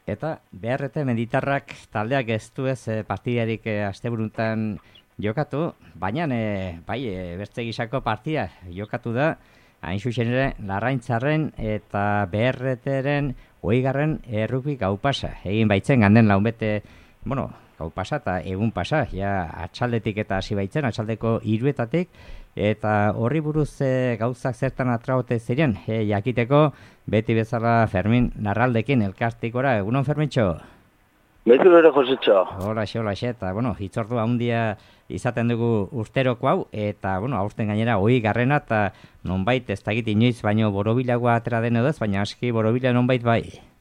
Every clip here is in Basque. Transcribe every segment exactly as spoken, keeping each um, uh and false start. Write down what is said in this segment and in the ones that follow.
Eta B R T Meditarrak taldeak ez du ez eh, partidarik eh, asteburuntan jokatu, baina eh, bai, eh, beste gisako partida jokatu da, hain zuzen ere, Larraintzarren eta B R T-ren hogeigarren errugbi gau pasa. Egin baitzen ganden launbete, bueno, gau pasa eta egun pasa, ja atxaldetik eta hasi baitzen, atxaldeko hiruetatik, eta horri buruz e, gauzak zertan atraote ziren, e, jakiteko beti bezala Fermin Larraldekin elkartikora, egunon Fermintxo? Beti ere Josetxo. Hola, hola, eta, bueno, hitzordu handia izaten dugu urteroko hau, eta, bueno, aurten gainera hoi garrena, eta nonbait ez dakit inoiz, baino borobilagoa atera den edo ez, baina aski borobila nonbait bai.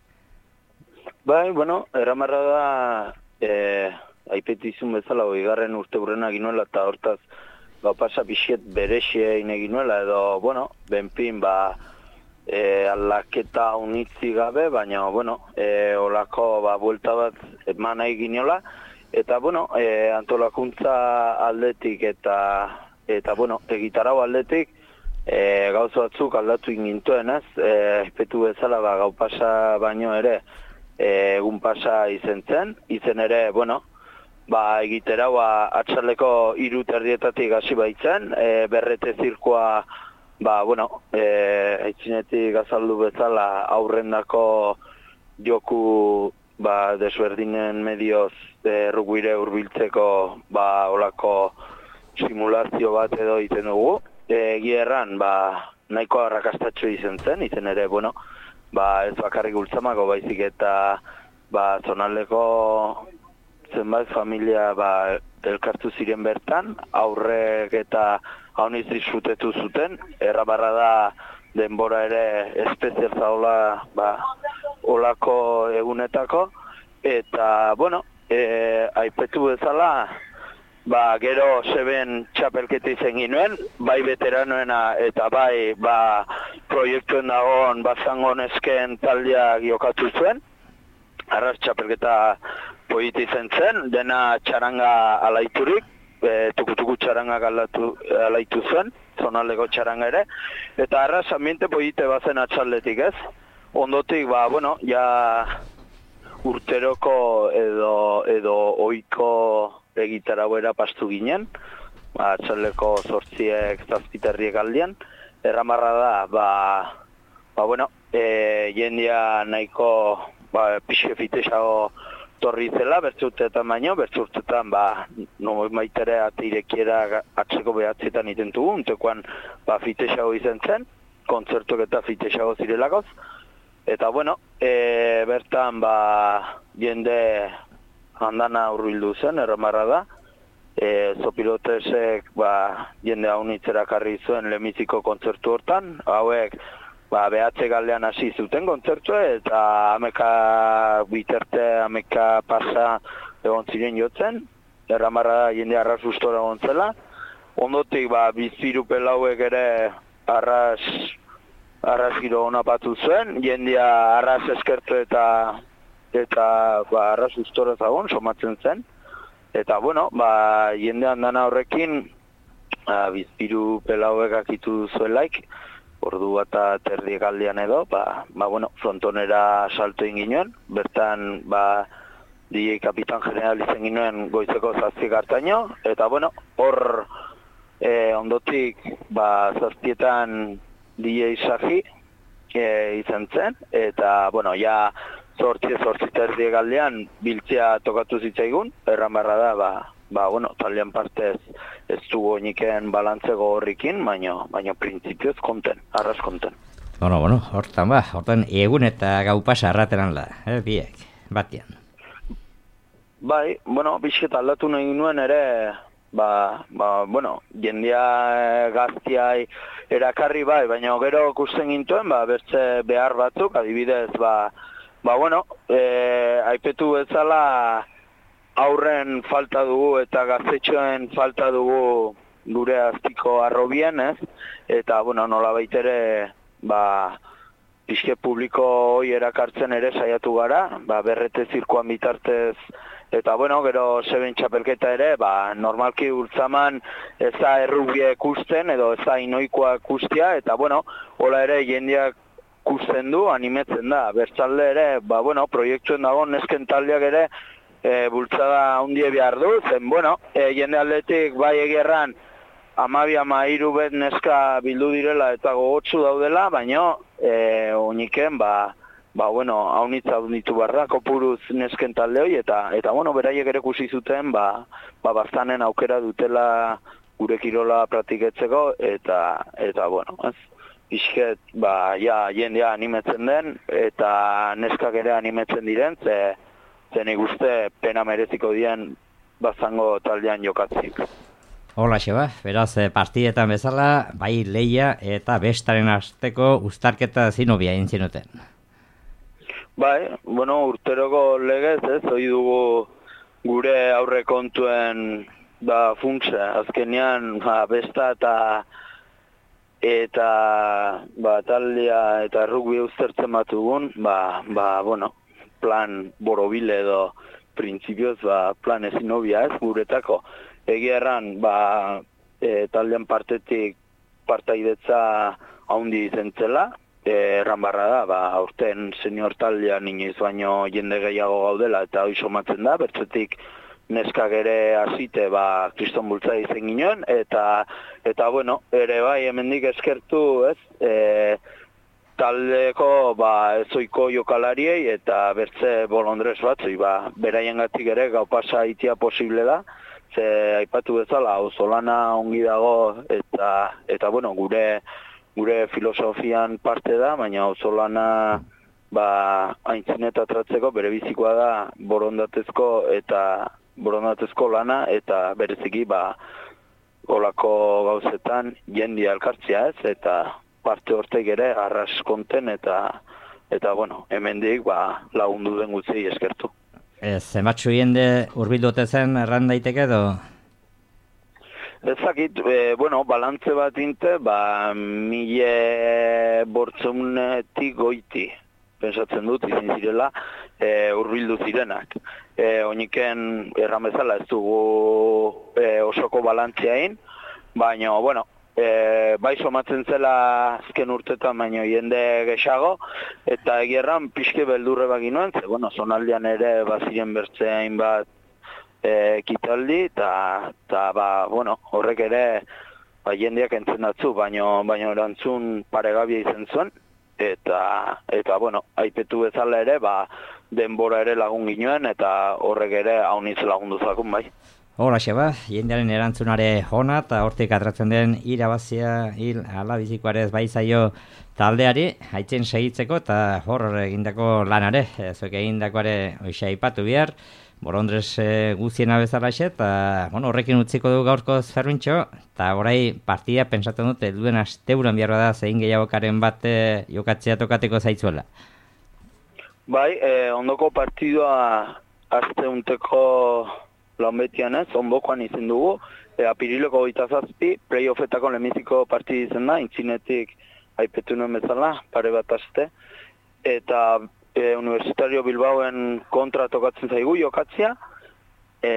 Bai, bueno, eramarra da, e, aipetizun bezala hoi garren urte burrena ginuela, eta hortaz, ba, pasa pixet berexe egin nuela, edo, bueno, benpin, ba, e, aldaketa unitzi gabe, baina, bueno, e, olako, ba, buelta bat eman nahi ginola, eta, bueno, e, antolakuntza aldetik eta, eta, bueno, egitarau aldetik, e, gauza batzuk aldatu ingintuen, ez, e, espetu bezala, ba, gau pasa baino ere, e, egun pasa izen zen, izen ere, bueno, ba, egitera, ba, atxaleko hiru terdietatik hasi baitzen, e, berrete zirkoa, ba, bueno, e, aitzinetik azaldu bezala aurrendako joku, ba, desberdinen medioz e, rugbire hurbiltzeko, ba, olako simulazio bat edo egiten dugu. E, Gierran, ba, nahiko arrakastatxo izen zen, izen ere, bueno, ba, ez bakarrik ultzamako baizik eta, ba, zonaldeko zenbait familia ba, elkartu ziren bertan, aurrek eta hauniz disfrutetu zuten, errabarra da denbora ere espezial zaola ba, olako egunetako, eta, bueno, e, aipetu bezala, ba, gero zeben txapelketa izen ginuen, bai veteranoena eta bai ba, proiektuen dagoen bazango nesken taldeak jokatu zuen, arras txapelketa poiti izen zen, dena txaranga alaiturik, e, tukutuku txaranga galatu, alaitu zen, zonaldeko txaranga ere, eta arras ambiente poite bazen atxaldetik ez. Ondotik, ba, bueno, ja urteroko edo, edo oiko egitarauera pastu ginen, ba, atxaldeko zortziek zazpiterriek aldian, erramarra da, ba, ba bueno, e, jendia nahiko ba, pixe fitesago torri zela, bertzurtetan baino, bertzurtetan, ba, no maitere ateirekiera atzeko behatzietan itentugu, untekoan, ba, fitesago izen zen, kontzertok eta fitesago zirelakoz, eta, bueno, e, bertan, ba, jende handana hurbildu zen, erramarra da, e, Zopirotesek, ba, jende haunitzera karri zuen lemiziko kontzertu hortan, hauek, ba, behatze galdean hasi zuten kontzertua, eta ameka biterte, ameka pasa egon ziren jotzen, erramarra da jende arras ustora egon zela. Ondotik, ba, biziru pelauek ere arras, arras giro hona patu zuen, jendea arras eskertu eta, eta ba, arras ustora zagon, somatzen zen. Eta, bueno, ba, jende handana horrekin, ba, biziru pelauek akitu zuelaik, ordu bat terdiek aldean edo, ba, ba, bueno, frontonera salto inginuen, bertan, ba, D J Kapitan General izen ginuen goizeko zazpiek hartaino, eta, bueno, hor e, ondotik, ba, zazpietan D J Saji e, izan zen, eta, bueno, ja, zortzi, zortzi terdiek aldean biltzea tokatu zitzaigun, erran barra da, ba, ba, bueno, taldean partez ez dugu niken balantzego horrikin, baina baina printzipioz konten, arras konten. Bueno, bueno, hortan ba, hortan egun eta gau pasa arrateran da, eh, biek, batian. Bai, bueno, bizket aldatu nahi nuen ere, ba, ba, bueno, jendia gaztiai erakarri bai, baina gero ikusten gintuen, ba, bertze behar batzuk, adibidez, ba, ba, bueno, e, aipetu bezala, aurren falta dugu eta gaztetxoen falta dugu gure aztiko arrobien, ez? Eta, bueno, nola baitere, ba, pixke publiko hoi erakartzen ere saiatu gara, ba, berrete zirkoan bitartez, eta, bueno, gero zeben txapelketa ere, ba, normalki urtzaman ez da errubiek usten, edo ez da inoikoak ustia, eta, bueno, hola ere jendeak ikusten du, animetzen da. Bertzalde ere, ba, bueno, proiektuen dago nesken taldeak ere e, bultzada handie behar du, zen, bueno, e, jende aldetik bai egierran amabi amairu bet neska bildu direla eta gogotsu daudela, baina e, oiniken, ba, ba, bueno, haunitza ditu barra, kopuruz nesken talde hori, eta, eta bueno, beraiek ere ikusi zuten, ba, ba, bastanen aukera dutela gure kirola praktiketzeko, eta, eta bueno, ez, pixket, ba, ja, jendea animetzen den, eta neskak ere animetzen diren, ze, ze nik uste pena mereziko dien bazango taldean jokatzik. Hola, xeba, beraz, partietan bezala, bai leia eta bestaren asteko uztarketa zinobia egin zinuten. Bai, bueno, urteroko legez, ez, hoi dugu gure aurrekontuen da funtse, azkenean ba, besta eta eta ba, taldea eta rugby uztertzen bat dugun, ba, ba, bueno, plan borobile edo printzipioz ba, plan ezin hobia ez, guretako. Egia erran, ba, e, taldean partetik partaidetza haundi zentzela, e, erran barra da, ba, aurten senior taldean inoiz baino jende gehiago gaudela eta hoi somatzen da, bertzetik neskak ere hasite ba, kriston bultza izen ginoen, eta, eta bueno, ere bai, hemendik eskertu, ez, e, taldeko ba, ezoiko jokalariei eta bertze bolondrez batzui, ba, beraien gatik ere gau pasa itia posible da, ze aipatu bezala, auzolana ongi dago eta, eta bueno, gure, gure filosofian parte da, baina auzolana ba, aintzineta tratzeko bere bizikoa da borondatezko eta borondatezko lana eta bereziki ba, olako gauzetan jendia elkartzea ez, eta parte hortek ere arras konten eta, eta bueno, hemendik ba, lagundu den gutzi eskertu. Ez, zenbatxu jende hurbildote zen erran daiteke edo? Ezakit, e, bueno, balantze bat inte, ba, mile bortzeunetik goiti, pensatzen dut, izin zirela, e, hurbildu zirenak. E, oiniken erran bezala ez dugu e, osoko balantzeain, baina, bueno, E, bai somatzen zela azken urtetan baino jende gexago, eta egierran pixke beldurre baginuen, ze, bueno, zonaldean ere baziren bertze hainbat e, kitaldi, eta, ba, bueno, horrek ere ba, jendeak entzen datzu, baino, baino erantzun paregabia izan zuen, eta, eta, bueno, aipetu bezala ere, ba, denbora ere lagun ginoen, eta horrek ere hauniz lagundu zakun bai. Hola, xeba, jendearen erantzunare ona eta hortik atratzen den irabazia hil ala bizikoarez bai zaio taldeari, haitzen segitzeko eta hor egindako lanare, zuek egindakoare hoxe aipatu behar, borondrez e, guztiena bezalaxe, eta bueno, horrekin utziko du gaurkoz Fermintxo, eta orai partia pensatzen dute duen asteuran behar da zein gehiagokaren bat jokatzea tokateko zaitzuela. Bai, eh, ondoko partidua asteunteko lanbetian ez, ondokoan izin dugu, e, apiriloko goita zazpi, playoffetako lemiziko partidi izan da, intzinetik aipetu nuen bezala, pare bat aste, eta e, Universitario Bilbaoen kontra tokatzen zaigu jokatzea, e,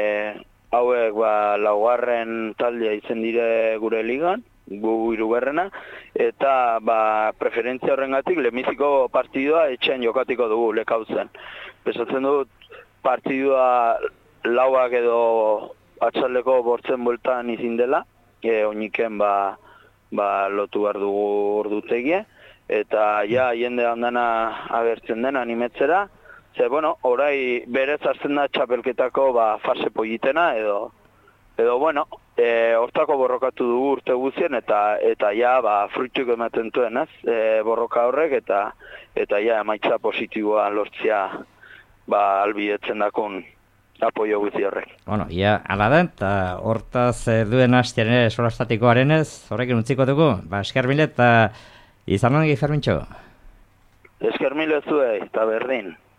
hauek ba, laugarren taldea izan dire gure ligan, gu hirugarrena, eta ba, preferentzia horrengatik lemiziko partidua etxean jokatiko dugu lekautzen. Pesatzen dut partidua lauak edo atxaldeko bortzen bueltan izin dela, e, oiniken ba, ba, lotu behar dugu ordutegie, eta ja jende handana agertzen den animetzera, ze, bueno, orai berez hartzen da txapelketako ba, fase politena, edo, edo bueno, e, hortako borrokatu dugu urte guzien, eta, eta ja ba, fruituk ematen duen, ez, e, borroka horrek, eta, eta ja emaitza positiboa lortzea ba, albidetzen dakun apoio guzti horrek. Bueno, ia, ala da, eta hortaz eh, duen hastian ere solastatikoaren ez, horrekin utziko dugu, ba, esker mile eta izan ongi Fermintxo. Esker mile zuei, eta berdin.